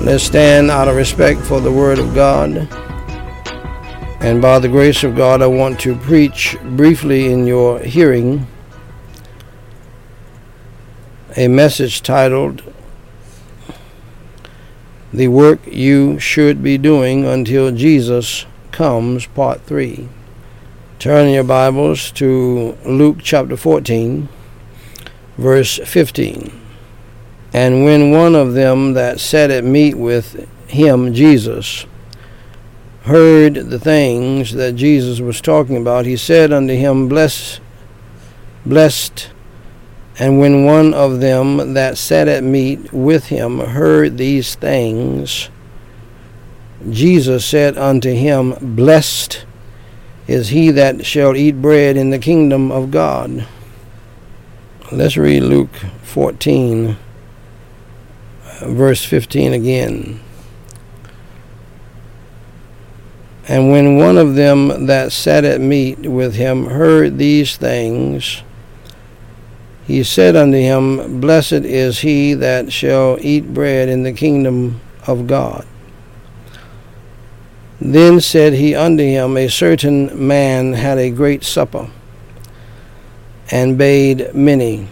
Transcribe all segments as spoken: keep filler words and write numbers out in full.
Let's stand out of respect for the Word of God. And by the grace of God, I want to preach briefly in your hearing a message titled, The Work You Should Be Doing Until Jesus Comes, Part three. Turn your Bibles to Luke chapter fourteen, verse fifteen. And when one of them that sat at meat with him, Jesus, heard the things that Jesus was talking about, he said unto him, Bless, Blessed. And when one of them that sat at meat with him heard these things, Jesus said unto him, Blessed is he that shall eat bread in the kingdom of God. Let's read Luke fourteen, verse fifteen again. And when one of them that sat at meat with him heard these things, he said unto him, Blessed is he that shall eat bread in the kingdom of God. Then said he unto him, A certain man had a great supper, and bade many,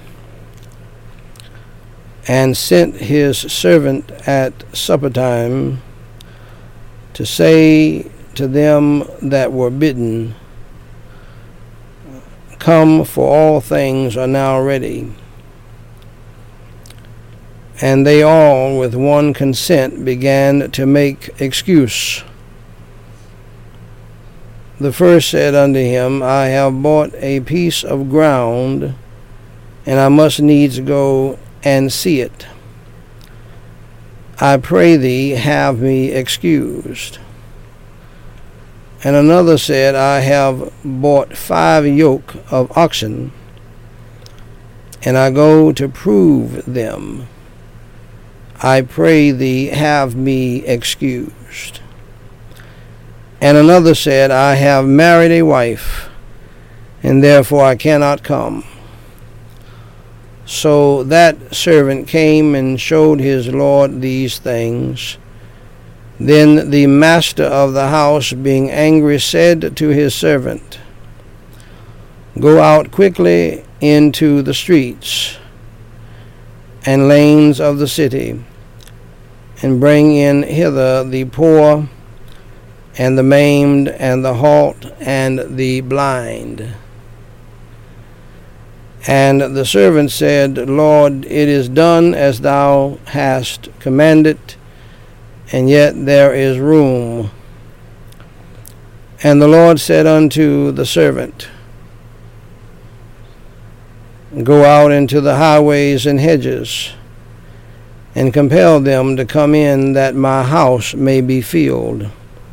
and sent his servant at supper time to say to them that were bidden, Come, for all things are now ready. And they all with one consent began to make excuse. The first said unto him, I have bought a piece of ground, and I must needs go and see it. I pray thee, have me excused. And another said, I have bought five yoke of oxen, and I go to prove them. I pray thee, have me excused. And another said, I have married a wife, and therefore I cannot come. So that servant came and showed his lord these things. Then the master of the house, being angry, said to his servant, Go out quickly into the streets and lanes of the city, and bring in hither the poor, and the maimed, and the halt, and the blind. And the servant said, Lord, it is done as thou hast commanded, and yet there is room. And the Lord said unto the servant, Go out into the highways and hedges, and compel them to come in, that my house may be filled.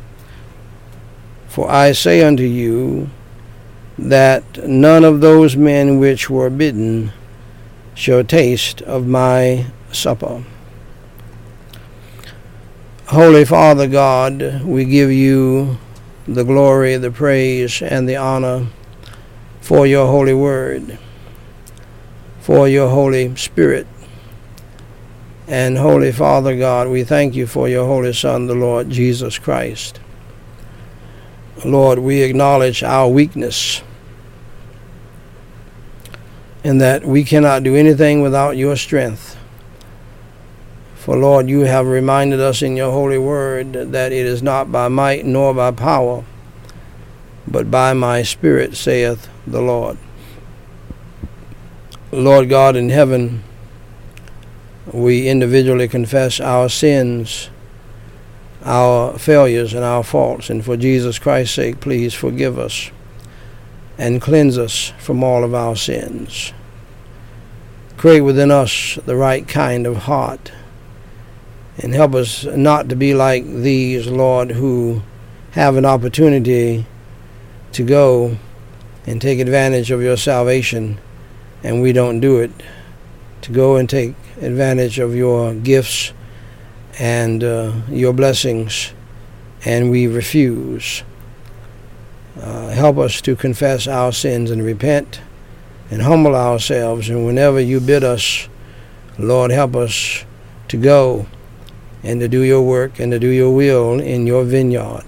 For I say unto you, that none of those men which were bidden shall taste of my supper. Holy Father God, we give you the glory, the praise, and the honor for your holy word, for your Holy Spirit. And Holy Father God, we thank you for your Holy Son, the Lord Jesus Christ. Lord, we acknowledge our weakness, and that we cannot do anything without your strength. For, Lord, you have reminded us in your holy word that it is not by might nor by power, but by my Spirit, saith the Lord. Lord God in heaven, we individually confess our sins, our failures, and our faults, and for Jesus Christ's sake, please forgive us and cleanse us from all of our sins. Create within us the right kind of heart, and help us not to be like these, Lord, who have an opportunity to go and take advantage of your salvation, and we don't do it, to go and take advantage of your gifts and uh, your blessings, and we refuse. Uh, help us to confess our sins and repent and humble ourselves, and whenever you bid us, Lord, help us to go and to do your work and to do your will in your vineyard.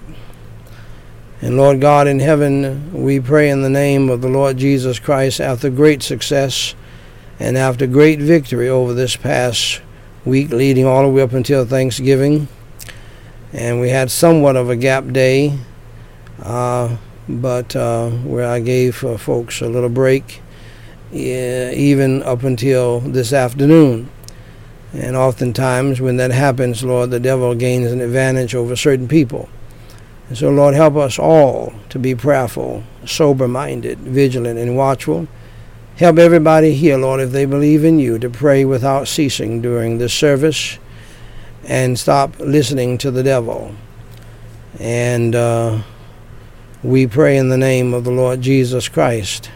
And Lord God in heaven, we pray in the name of the Lord Jesus Christ, after great success and after great victory over this past week, leading all the way up until Thanksgiving. And we had somewhat of a gap day, uh, but uh, where I gave uh, folks a little break, yeah, even up until this afternoon. And oftentimes when that happens, Lord, the devil gains an advantage over certain people. And so, Lord, help us all to be prayerful, sober-minded, vigilant, and watchful. Help everybody here, Lord, if they believe in you, to pray without ceasing during this service and stop listening to the devil. And uh, we pray in the name of the Lord Jesus Christ.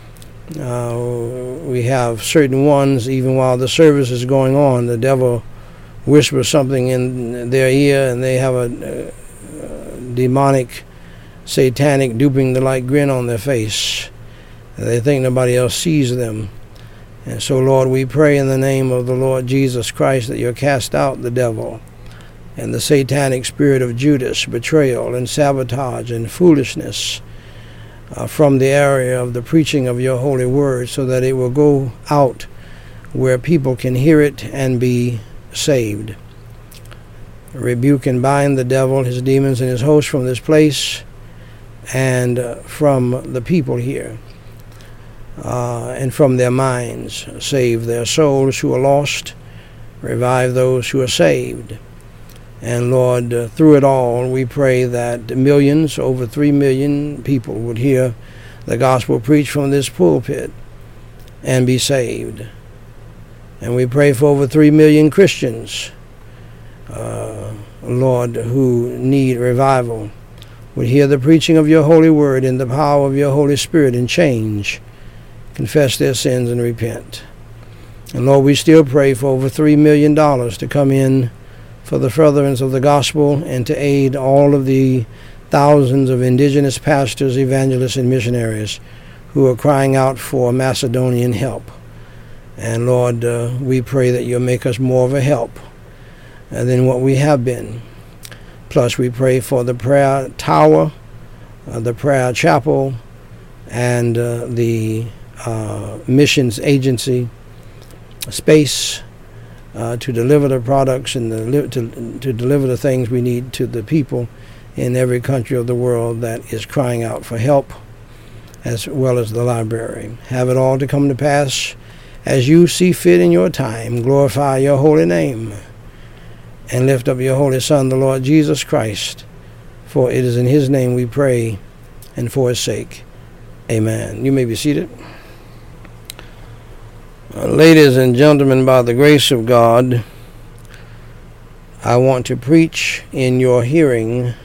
Uh, we have certain ones, even while the service is going on, the devil whispers something in their ear, and they have a, a demonic, satanic, duping the light grin on their face. They think nobody else sees them. And so, Lord, we pray in the name of the Lord Jesus Christ that you cast out the devil and the satanic spirit of Judas, betrayal and sabotage and foolishness uh, from the area of the preaching of your holy word, so that it will go out where people can hear it and be saved. Rebuke and bind the devil, his demons, and his hosts from this place and uh, from the people here. Uh, and from their minds. Save their souls who are lost. Revive those who are saved. And Lord, uh, through it all, we pray that millions, over three million people would hear the gospel preached from this pulpit and be saved. And we pray for over three million Christians, uh, Lord, who need revival, would hear the preaching of your holy word in the power of your Holy Spirit and change, confess their sins and repent. And Lord, we still pray for over three million dollars to come in for the furtherance of the gospel and to aid all of the thousands of indigenous pastors, evangelists, and missionaries who are crying out for Macedonian help. And Lord, uh, we pray that you'll make us more of a help uh, than what we have been. Plus, we pray for the prayer tower, uh, the prayer chapel, and uh, the Uh, missions agency space uh, to deliver the products and the, to, to deliver the things we need to the people in every country of the world that is crying out for help, as well as the library. Have it all to come to pass as you see fit in your time. Glorify your holy name and lift up your holy Son, the Lord Jesus Christ, for it is in his name we pray and for his sake. Amen. You may be seated. Uh, ladies and gentlemen, by the grace of God, I want to preach in your hearing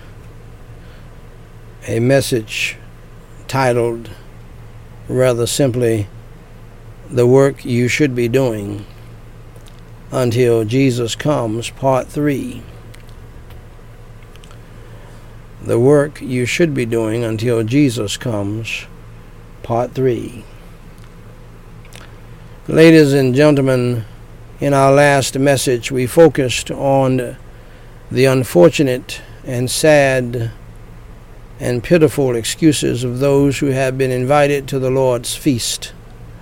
a message titled, rather simply, The Work You Should Be Doing Until Jesus Comes, Part three. The Work You Should Be Doing Until Jesus Comes, Part three. Ladies and gentlemen, in our last message, we focused on the unfortunate and sad and pitiful excuses of those who have been invited to the Lord's feast.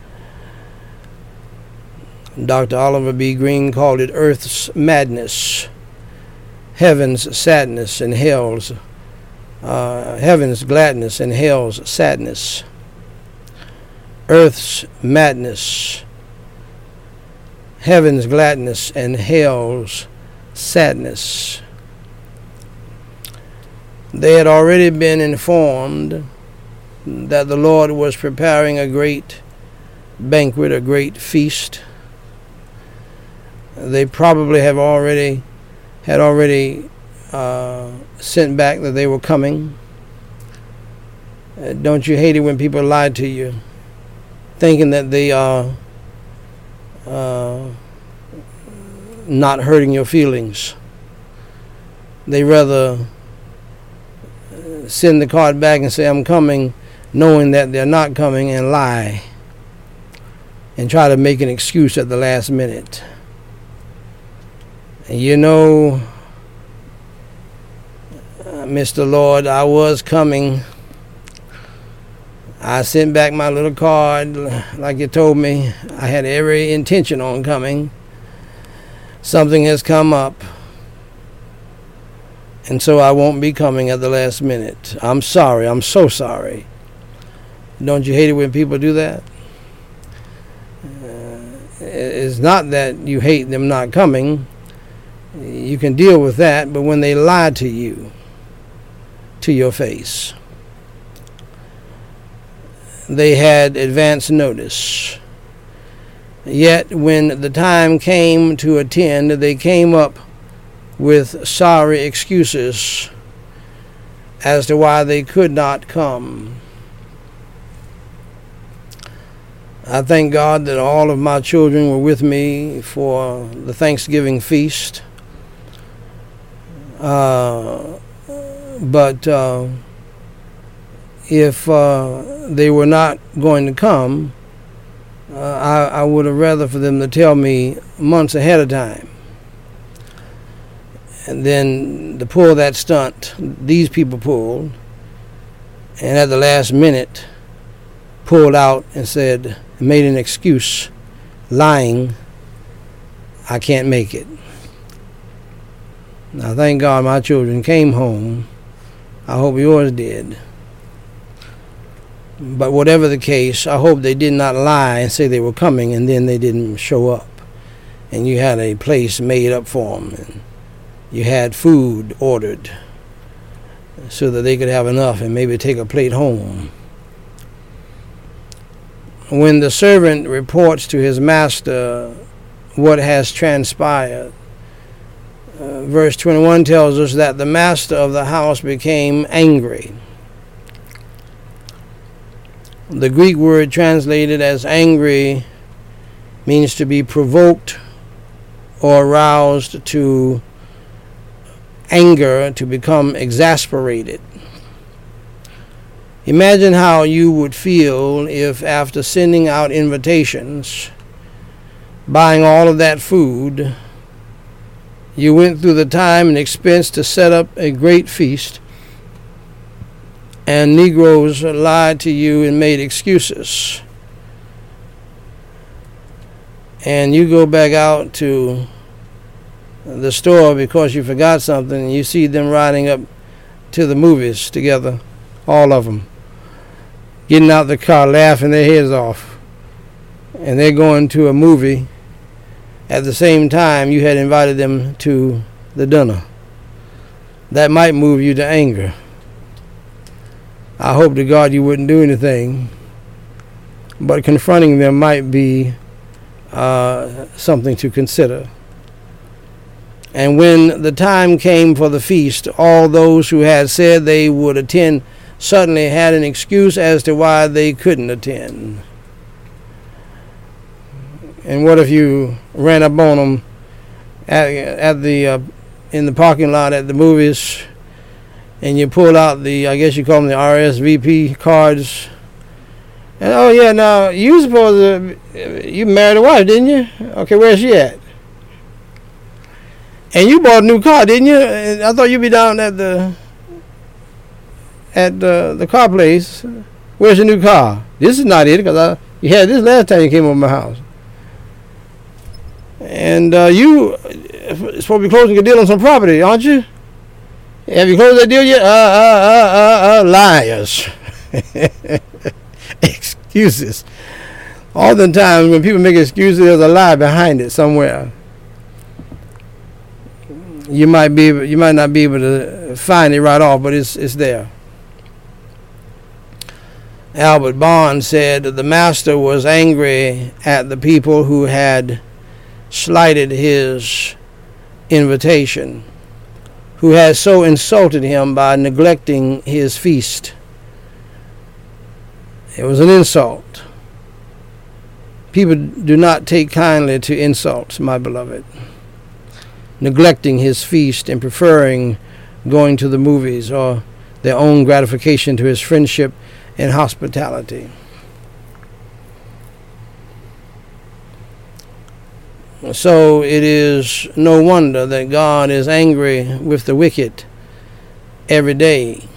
Doctor Oliver B. Green called it earth's madness, heaven's sadness, and hell's uh, heaven's gladness and hell's sadness. Earth's madness, heaven's gladness, and hell's sadness. They had already been informed that the Lord was preparing a great banquet, a great feast. They probably have already had already uh, sent back that they were coming. Uh, don't you hate it when people lie to you, thinking that they are uh, not hurting your feelings? They rather send the card back and say, I'm coming, knowing that they're not coming, and lie and try to make an excuse at the last minute. You know, uh, Mister Lord, I was coming. I sent back my little card like you told me. I had every intention on coming. Something has come up, and so I won't be coming at the last minute. I'm sorry. I'm so sorry. Don't you hate it when people do that? Uh, it's not that you hate them not coming. You can deal with that, but when they lie to you, to your face, they had advance notice. Yet when the time came to attend, they came up with sorry excuses as to why they could not come. I thank God that all of my children were with me for the Thanksgiving feast. Uh, but uh, if uh, they were not going to come, uh, I, I would have rather for them to tell me months ahead of time. And then to pull that stunt these people pulled, and at the last minute pulled out and said, made an excuse, lying, I can't make it. Now, thank God my children came home. I hope yours did. But whatever the case, I hope they did not lie and say they were coming and then they didn't show up. And you had a place made up for them. And you had food ordered so that they could have enough and maybe take a plate home. When the servant reports to his master what has transpired, uh, verse twenty-one tells us that the master of the house became angry. The Greek word translated as angry means to be provoked or aroused to anger, to become exasperated. Imagine how you would feel if, after sending out invitations, buying all of that food, you went through the time and expense to set up a great feast, and Negroes lied to you and made excuses. And you go back out to the store because you forgot something, and you see them riding up to the movies together, all of them, getting out the car, laughing their heads off. And they're going to a movie at the same time you had invited them to the dinner. That might move you to anger. I hope to God you wouldn't do anything, but confronting them might be uh, something to consider. And when the time came for the feast, all those who had said they would attend suddenly had an excuse as to why they couldn't attend. And what if you ran up on them at, at the uh, in the parking lot at the movies, and you pulled out the, I guess you call them the R S V P cards, and oh yeah, now you supposed to, you married a wife, didn't you? Okay, where's she at? And you bought a new car, didn't you? I thought you'd be down at the at the, the car place. Where's your new car? This is not it, because I you had this last time you came over my house. And uh, you supposed to be closing a deal on some property, aren't you? Have you closed that deal yet? Uh, uh, uh, uh, uh liars. Excuses. All the times when people make excuses, there's a lie behind it somewhere. You might be able, you might not be able to find it right off, but it's it's there. Albert Bond said the master was angry at the people who had slighted his invitation, who had so insulted him by neglecting his feast. It was an insult. People do not take kindly to insults, my beloved. Neglecting his feast and preferring going to the movies or their own gratification to his friendship and hospitality. So it is no wonder that God is angry with the wicked every day.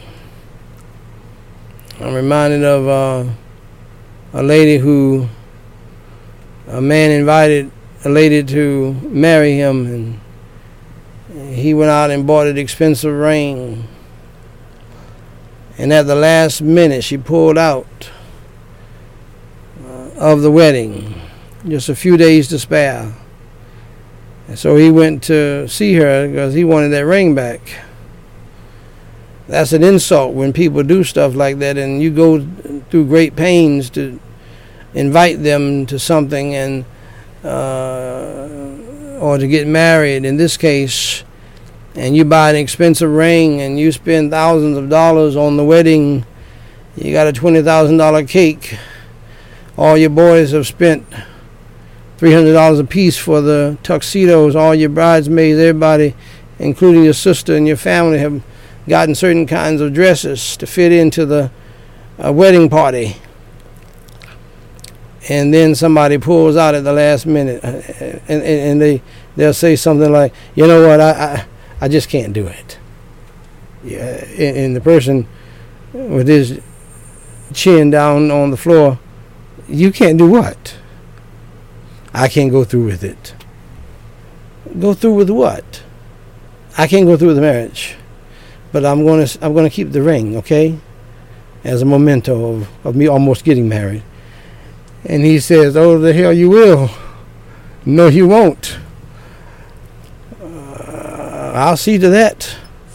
I'm reminded of uh, a lady who, a man invited a lady to marry him, and he went out and bought an expensive ring. And at the last minute, she pulled out uh, of the wedding, just a few days to spare. And so he went to see her because he wanted that ring back. That's an insult when people do stuff like that, and you go through great pains to invite them to something, and uh, or to get married in this case, and you buy an expensive ring and you spend thousands of dollars on the wedding. You got a twenty thousand dollars cake. All your boys have spent three hundred dollars a piece for the tuxedos. All your bridesmaids, everybody, including your sister and your family, have gotten certain kinds of dresses to fit into the uh, wedding party. And then somebody pulls out at the last minute, uh, and, and, and they, they'll say something like, you know what, I, I, I just can't do it. Yeah, and, and the person with his chin down on the floor, you can't do what? I can't go through with it. Go through with what? I can't go through with the marriage, but I'm going to I'm going to keep the ring, okay, as a memento of, of me almost getting married. And he says, "Oh, the hell you will. No, you won't. Uh, I'll see to that."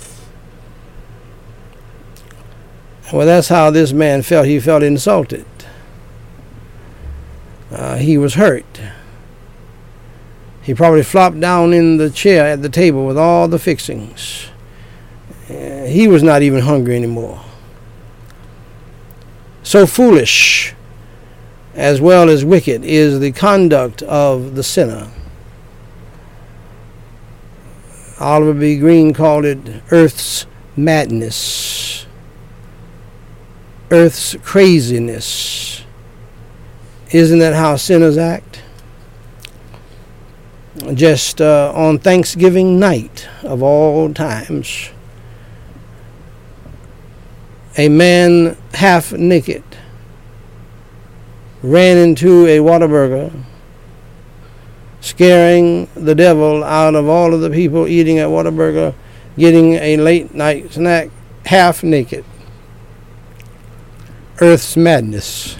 Well, that's how this man felt. He felt insulted. Uh, he was hurt. He probably flopped down in the chair at the table with all the fixings. Uh, he was not even hungry anymore. So foolish, as well as wicked, is the conduct of the sinner. Oliver B. Green called it earth's madness, earth's craziness. Isn't that how sinners act? Just uh, on Thanksgiving night of all times, a man half naked ran into a Whataburger, scaring the devil out of all of the people eating at Whataburger, getting a late night snack half naked. Earth's madness.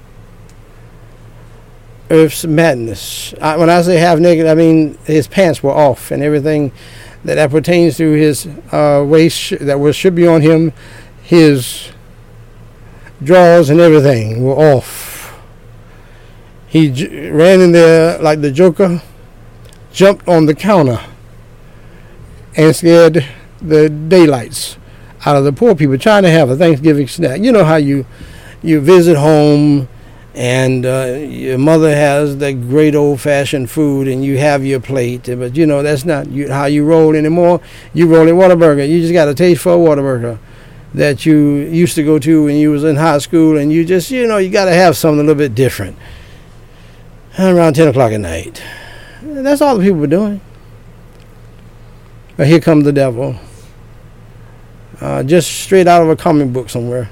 Earth's madness. I, when I say half naked, I mean his pants were off and everything that, that pertains to his uh, waist sh- that was should be on him, his drawers and everything were off. He j- ran in there like the Joker, jumped on the counter, and scared the daylights out of the poor people trying to have a Thanksgiving snack. You know how you you visit home, and uh, your mother has the great old-fashioned food, and you have your plate. But, you know, that's not you, how you roll anymore. You roll in Whataburger. You just got a taste for a Whataburger that you used to go to when you was in high school, and you just, you know, you got to have something a little bit different. Around ten o'clock at night. That's all the people were doing. But here comes the devil. Uh, just straight out of a comic book somewhere.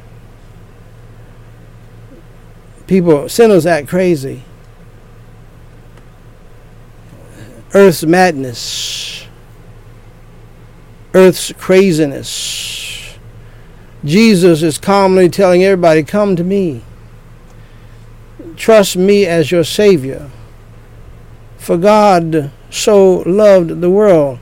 People, sinners act crazy. Earth's madness. Earth's craziness. Jesus is calmly telling everybody, come to me. Trust me as your Savior. For God so loved the world.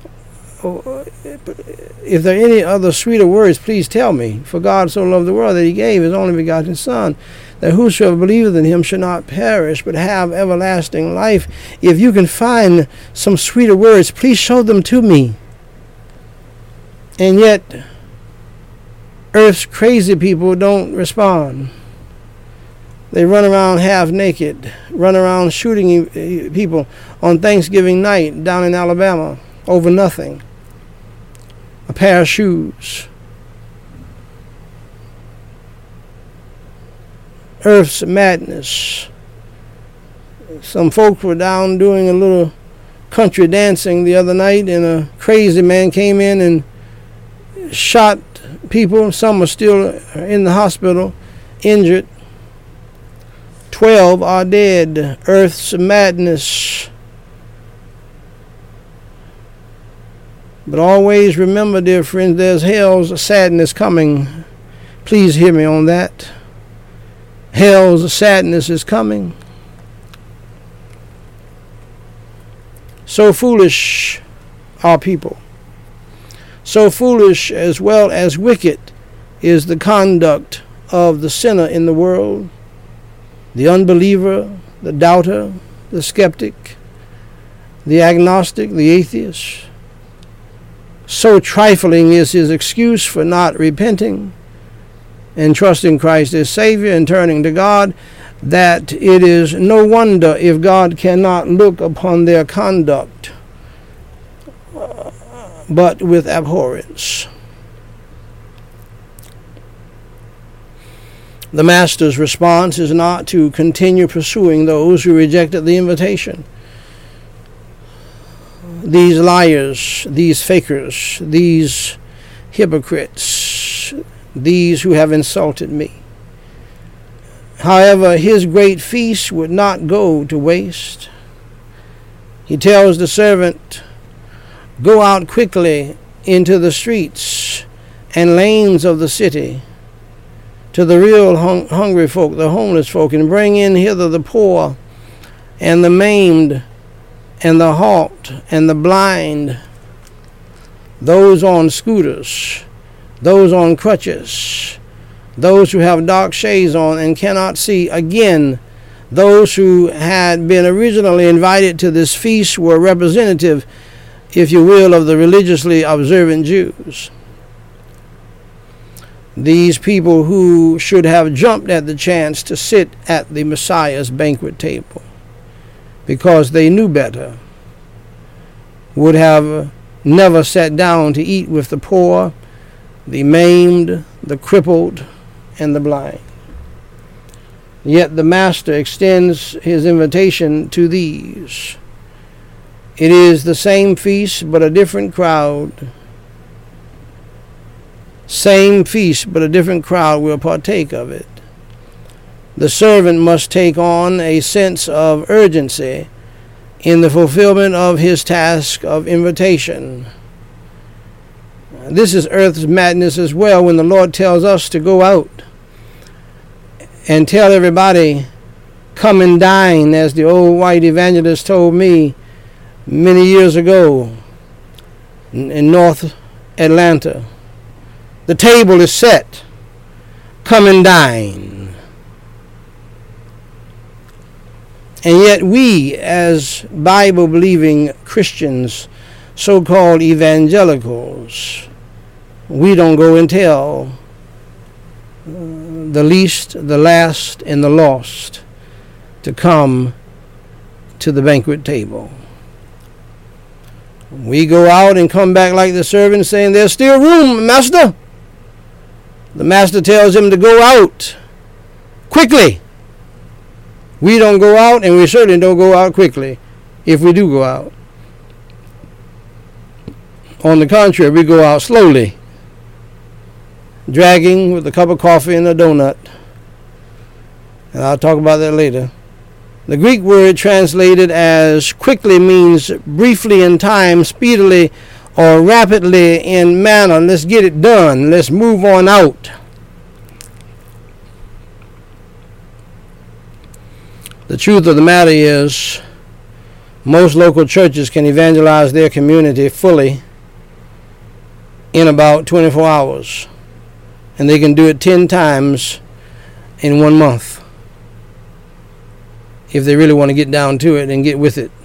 If there are any other sweeter words, please tell me. For God so loved the world that he gave his only begotten Son, that whosoever believeth in him should not perish, but have everlasting life. If you can find some sweeter words, please show them to me. And yet, earth's crazy people don't respond. They run around half naked, run around shooting people on Thanksgiving night down in Alabama over nothing. A pair of shoes. Earth's madness. some folks were down doing a little country dancing the other night, and a crazy man came in and shot people. Some are still in the hospital, injured. Twelve are dead. Earth's madness. But always remember, dear friends, there's hell's sadness coming. Please hear me on that. Hell's sadness is coming. So foolish are people. So foolish as well as wicked is the conduct of the sinner in the world, the unbeliever, the doubter, the skeptic, the agnostic, the atheist. So trifling is his excuse for not repenting and trusting Christ as Savior and turning to God, that it is no wonder if God cannot look upon their conduct uh, but with abhorrence. The Master's response is not to continue pursuing those who rejected the invitation. These liars, these fakers, these hypocrites, these who have insulted me. However, his great feast would not go to waste. He tells the servant, "Go out quickly into the streets and lanes of the city, to the real hung- hungry folk, the homeless folk, and bring in hither the poor and the maimed and the halt and the blind, those on scooters, those on crutches, those who have dark shades on and cannot see." Again, those who had been originally invited to this feast were representative, if you will, of the religiously observant Jews. These people who should have jumped at the chance to sit at the Messiah's banquet table because they knew better, would have never sat down to eat with the poor, the maimed, the crippled, and the blind. Yet the Master extends his invitation to these. It is the same feast, but a different crowd. Same feast, but a different crowd will partake of it. The servant must take on a sense of urgency in the fulfillment of his task of invitation. This is earth's madness as well, when the Lord tells us to go out and tell everybody, "Come and dine," as the old white evangelist told me many years ago in North Atlanta. The table is set. Come and dine. And yet we, as Bible-believing Christians, so-called evangelicals, we don't go and tell the least, the last, and the lost to come to the banquet table. We go out and come back like the servant, saying, "There's still room, Master." The Master tells him to go out quickly. We don't go out, and we certainly don't go out quickly if we do go out. On the contrary, we go out slowly, dragging with a cup of coffee and a donut. And I'll talk about that later. The Greek word translated as quickly means briefly in time, speedily, or rapidly in manner. Let's get it done. Let's move on out. The truth of the matter is, most local churches can evangelize their community fully in about twenty-four hours. And they can do it ten times in one month, if they really want to get down to it and get with it.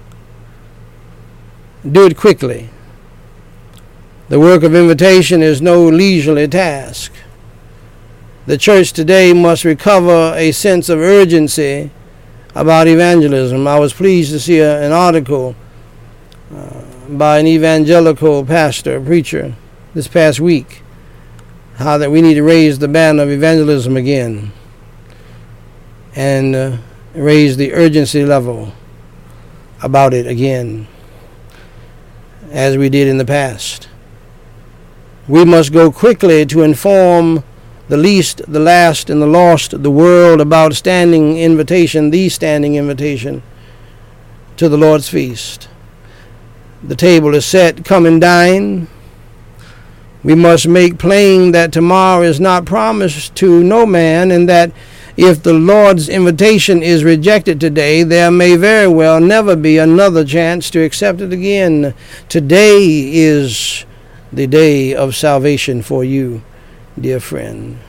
Do it quickly. The work of invitation is no leisurely task. The church today must recover a sense of urgency about evangelism. I was pleased to see a, an article uh, by an evangelical pastor, preacher, this past week, how that we need to raise the banner of evangelism again. And uh, raise the urgency level about it again, as we did in the past. We must go quickly to inform the least, the last, and the lost, the world about standing invitation, the standing invitation to the Lord's feast. The table is set, come and dine. We must make plain that tomorrow is not promised to no man, and that if the Lord's invitation is rejected today, there may very well never be another chance to accept it again. Today is the day of salvation for you, dear friend.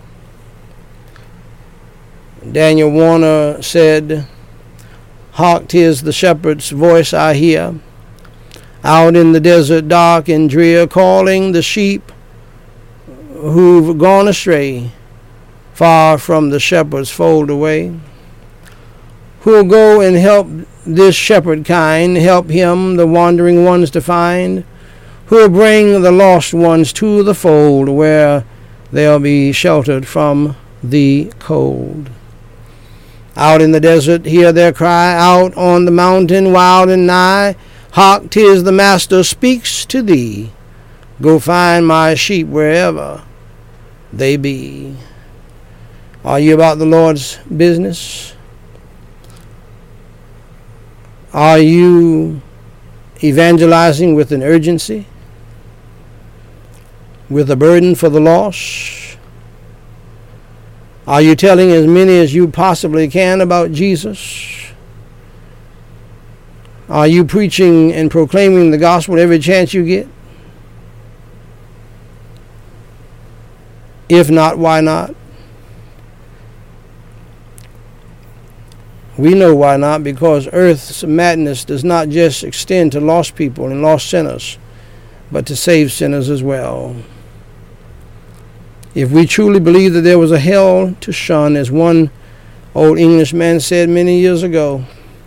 Daniel Warner said, "Hark, 'tis the shepherd's voice I hear, out in the desert dark and drear, calling the sheep who've gone astray, far from the shepherd's fold away. Who'll go and help this shepherd kind, help him the wandering ones to find, who'll bring the lost ones to the fold, where they'll be sheltered from the cold. Out in the desert hear their cry, out on the mountain wild and nigh, hark, 'tis the Master speaks to thee, go find my sheep wherever they be." Are you about the Lord's business? Are you evangelizing with an urgency, with a burden for the lost? Are you telling as many as you possibly can about Jesus? Are you preaching and proclaiming the gospel every chance you get? If not, why not? We know why not, because earth's madness does not just extend to lost people and lost sinners, but to save sinners as well. If we truly believe that there was a hell to shun, as one old Englishman said many years ago,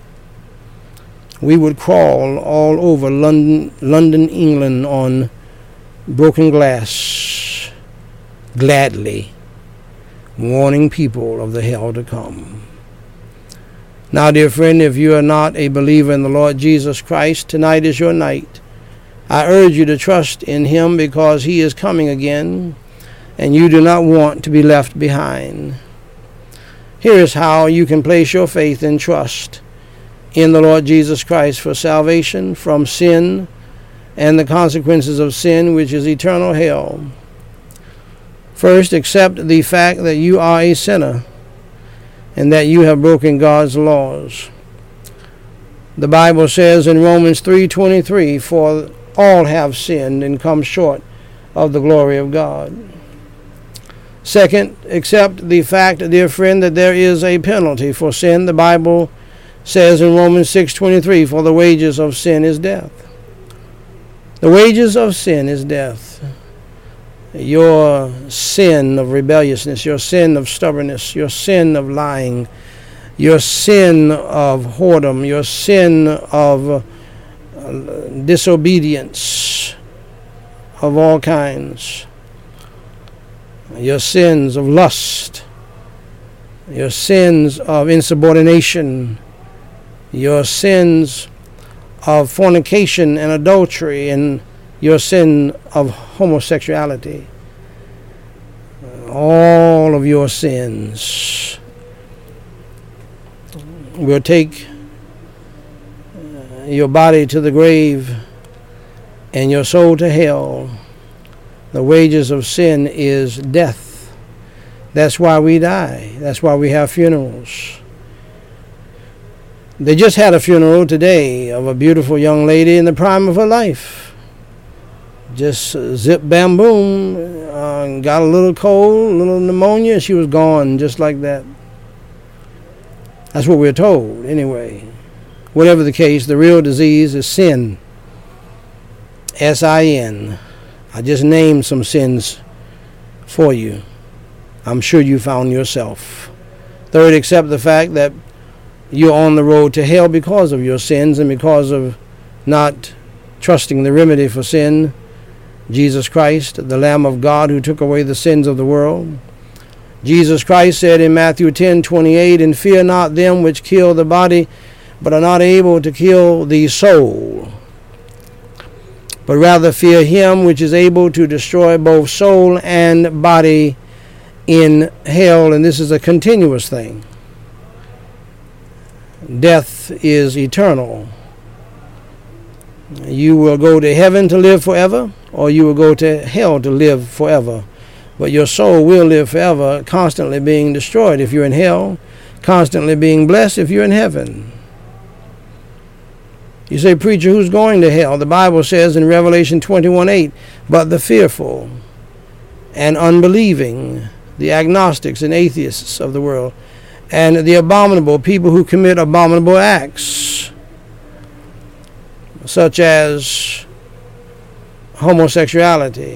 we would crawl all over London, London, England on broken glass, gladly warning people of the hell to come. Now, dear friend, if you are not a believer in the Lord Jesus Christ, tonight is your night. I urge you to trust in him, because he is coming again, and you do not want to be left behind. Here is how you can place your faith and trust in the Lord Jesus Christ for salvation from sin and the consequences of sin, which is eternal hell. First, accept the fact that you are a sinner and that you have broken God's laws. The Bible says in Romans three twenty-three, "For all have sinned and come short of the glory of God." Second, accept the fact, dear friend, that there is a penalty for sin. The Bible says in Romans six twenty-three, "For the wages of sin is death." The wages of sin is death. Your sin of rebelliousness, your sin of stubbornness, your sin of lying, your sin of whoredom, your sin of uh, disobedience of all kinds, your sins of lust, your sins of insubordination, your sins of fornication and adultery, and your sin of homosexuality. All of your sins will take your body to the grave and your soul to hell. The wages of sin is death. That's why we die. That's why we have funerals. They just had a funeral today of a beautiful young lady in the prime of her life. Just uh, zip bam boom, uh, got a little cold, a little pneumonia, she was gone just like that. That's what we're told anyway. Whatever the case, the real disease is sin. S I N. I just named some sins for you. I'm sure you found yourself. Third, accept the fact that you're on the road to hell because of your sins and because of not trusting the remedy for sin, Jesus Christ, the Lamb of God who took away the sins of the world. Jesus Christ said in Matthew ten twenty-eight, "And fear not them which kill the body, but are not able to kill the soul, but rather fear him which is able to destroy both soul and body in hell." And this is a continuous thing. Death is eternal. You will go to heaven to live forever, or you will go to hell to live forever. But your soul will live forever, constantly being destroyed if you're in hell, constantly being blessed if you're in heaven. You say, "Preacher, who's going to hell?" The Bible says in Revelation twenty-one eight, "But the fearful and unbelieving," the agnostics and atheists of the world, "and the abominable," people who commit abominable acts, such as homosexuality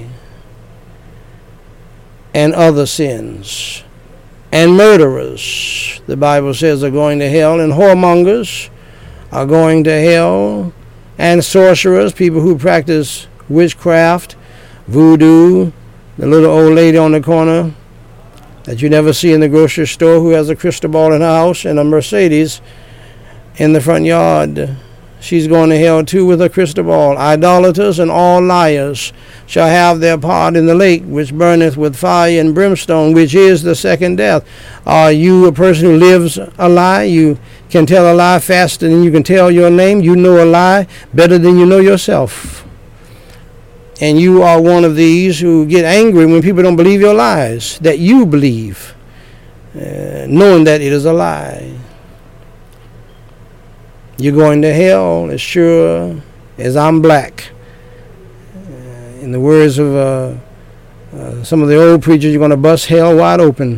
and other sins, and murderers, the Bible says, are going to hell, and whoremongers are going to hell, and sorcerers, people who practice witchcraft, voodoo, the little old lady on the corner that you never see in the grocery store who has a crystal ball in her house and a Mercedes in the front yard. She's going to hell too with a crystal ball. Idolaters and all liars shall have their part in the lake which burneth with fire and brimstone, which is the second death. Are you a person who lives a lie? You can tell a lie faster than you can tell your name. You know a lie better than you know yourself. And you are one of these who get angry when people don't believe your lies that you believe, uh, knowing that it is a lie. You're going to hell as sure as I'm black. Uh, in the words of uh, uh, some of the old preachers, you're going to bust hell wide open.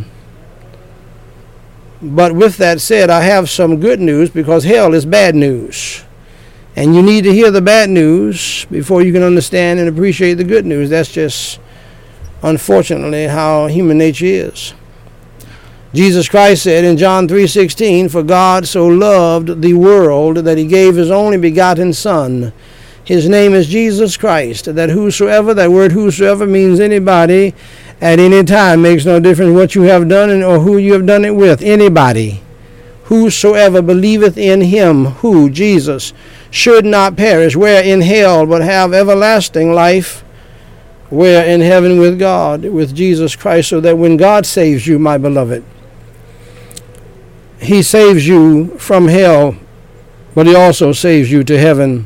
But with that said, I have some good news, because hell is bad news. And you need to hear the bad news before you can understand and appreciate the good news. That's just, unfortunately, how human nature is. Jesus Christ said in John three sixteen, "For God so loved the world that he gave his only begotten Son." His name is Jesus Christ. That whosoever, that word whosoever means anybody at any time. Makes no difference what you have done or who you have done it with. Anybody. Whosoever believeth in him, who, Jesus, should not perish, where in hell, but have everlasting life, where in heaven with God, with Jesus Christ. So that when God saves you, my beloved, he saves you from hell, but he also saves you to heaven.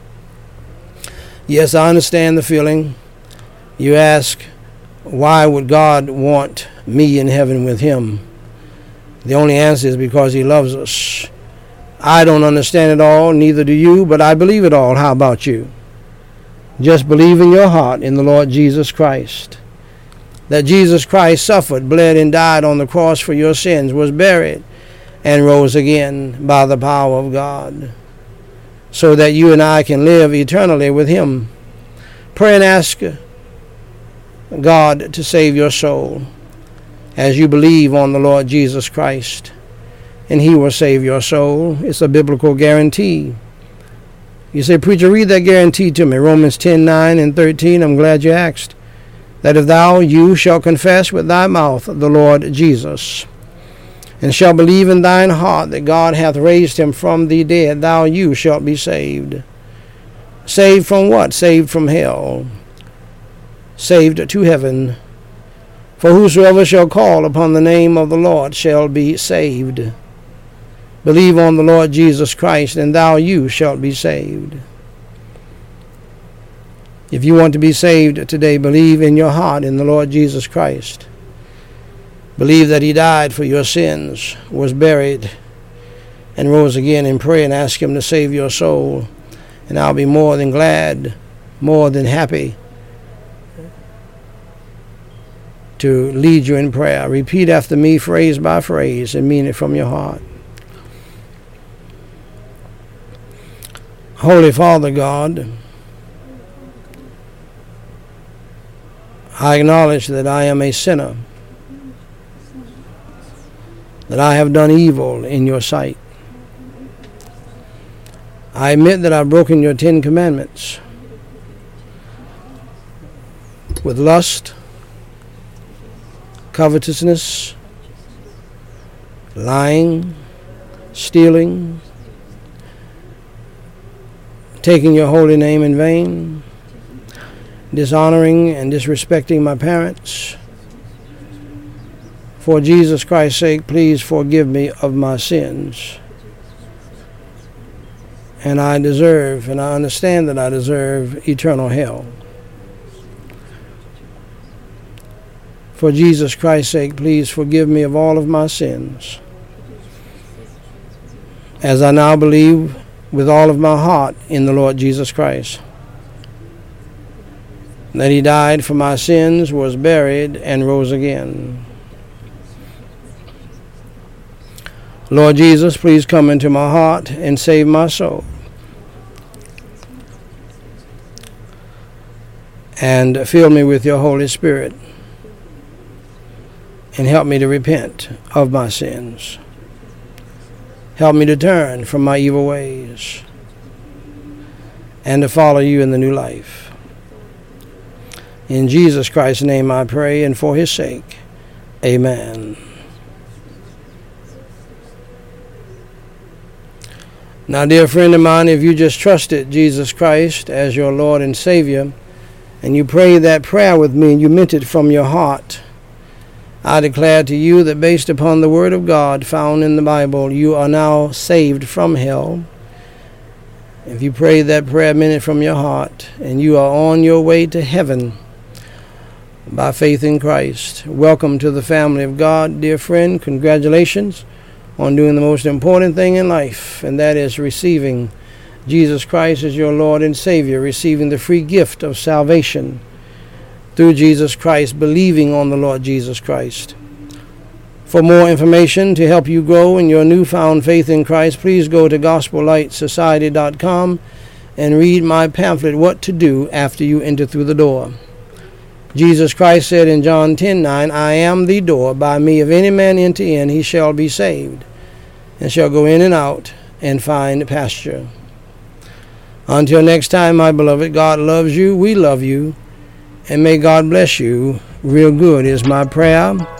Yes, I understand the feeling. You ask, why would God want me in heaven with him? The only answer is because he loves us. I don't understand it all, neither do you, but I believe it all. How about you? Just believe in your heart in the Lord Jesus Christ, that Jesus Christ suffered, bled, and died on the cross for your sins, was buried, and rose again by the power of God, so that you and I can live eternally with him. Pray and ask God to save your soul as you believe on the Lord Jesus Christ, and he will save your soul. It's a biblical guarantee. You say, "Preacher, read that guarantee to me." Romans ten nine and thirteen. I'm glad you asked. "That if thou, you shall confess with thy mouth the Lord Jesus, and shall believe in thine heart that God hath raised him from the dead, thou, you shalt be saved." Saved from what? Saved from hell. Saved to heaven. "For whosoever shall call upon the name of the Lord shall be saved." Believe on the Lord Jesus Christ, and thou, you shalt be saved. If you want to be saved today, believe in your heart in the Lord Jesus Christ. Believe that he died for your sins, was buried, and rose again, and pray and ask him to save your soul. And I'll be more than glad, more than happy to lead you in prayer. Repeat after me, phrase by phrase, and mean it from your heart. Holy Father God, I acknowledge that I am a sinner, that I have done evil in your sight. I admit that I've broken your Ten Commandments with lust, covetousness, lying, stealing, taking your holy name in vain, dishonoring and disrespecting my parents. For Jesus Christ's sake, please forgive me of my sins. And I deserve, and I understand that I deserve eternal hell. For Jesus Christ's sake, please forgive me of all of my sins. As I now believe with all of my heart in the Lord Jesus Christ, that he died for my sins, was buried, and rose again. Lord Jesus, please come into my heart and save my soul. And fill me with your Holy Spirit. And help me to repent of my sins. Help me to turn from my evil ways. And to follow you in the new life. In Jesus Christ's name I pray, and for his sake, amen. Now, dear friend of mine, if you just trusted Jesus Christ as your Lord and Savior, and you prayed that prayer with me, and you meant it from your heart, I declare to you that based upon the Word of God found in the Bible, you are now saved from hell. If you prayed that prayer, meant it from your heart, and you are on your way to heaven by faith in Christ. Welcome to the family of God, dear friend. Congratulations on doing the most important thing in life, and that is receiving Jesus Christ as your Lord and Savior, receiving the free gift of salvation through Jesus Christ, believing on the Lord Jesus Christ. For more information to help you grow in your newfound faith in Christ, please go to gospel light society dot com and read my pamphlet, What to Do After You Enter Through the Door. Jesus Christ said in John ten nine, I am the door. By me, if any man enter in, he shall be saved, and shall go in and out and find pasture. Until next time, my beloved, God loves you, we love you, and may God bless you real good is my prayer